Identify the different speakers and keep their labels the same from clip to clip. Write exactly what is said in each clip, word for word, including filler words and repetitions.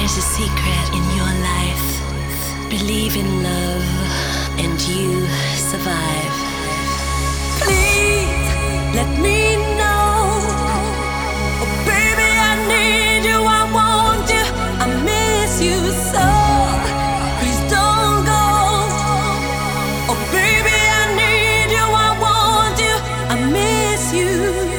Speaker 1: There's a secret in your life. Believe in love and you survive. Please let me know. Oh baby, I need you, I want you, I miss you so. Please don't go. Oh baby, I need you, I want you, I miss you.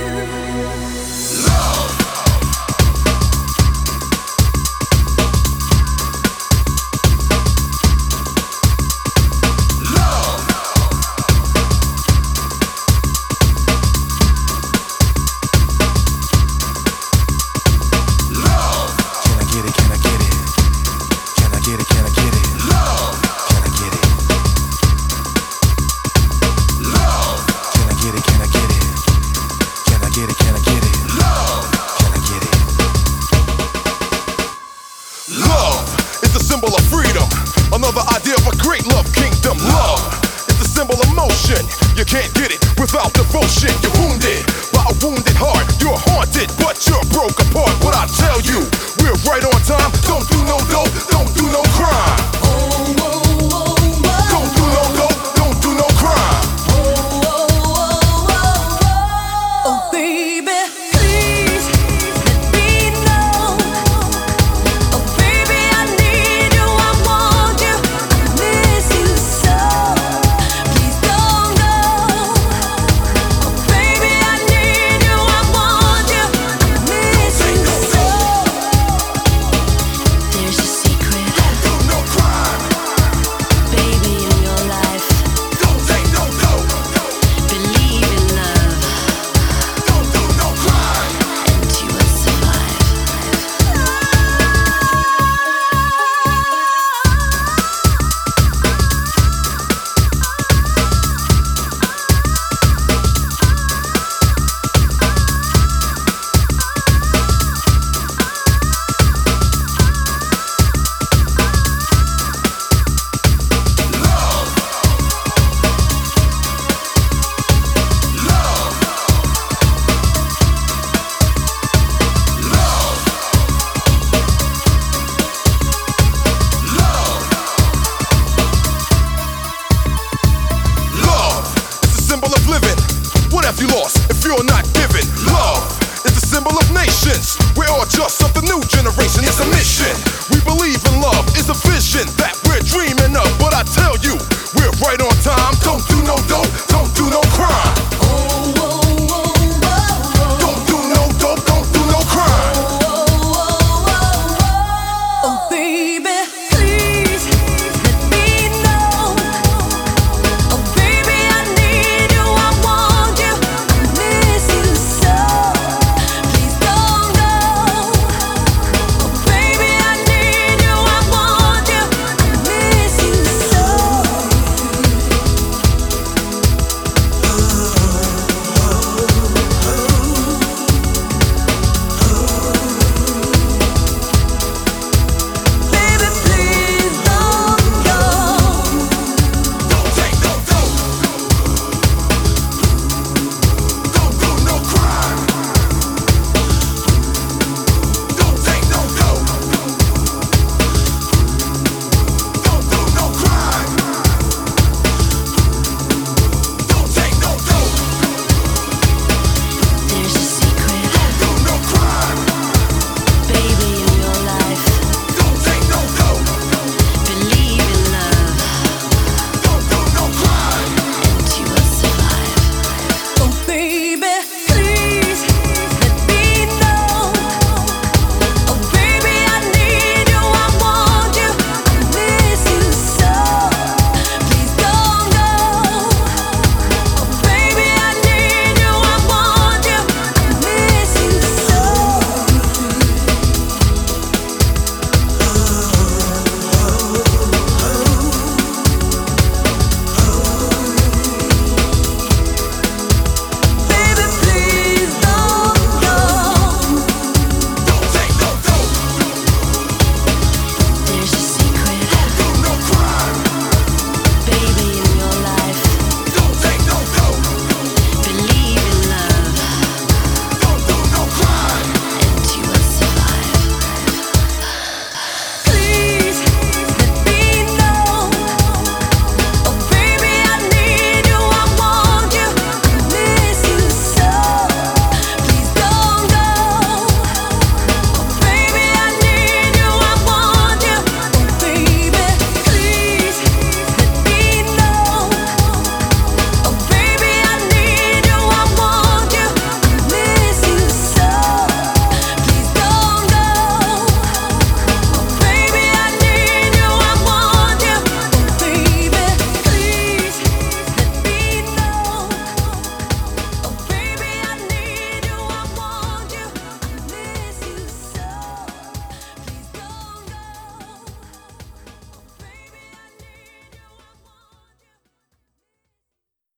Speaker 2: Another idea of a great love kingdom. Love is a symbol of motion. You can't get it without devotion. You're wounded by a wounded heart. You're haunted, but you're broke apart. What I tell you, we're right on time. Don't do no dope.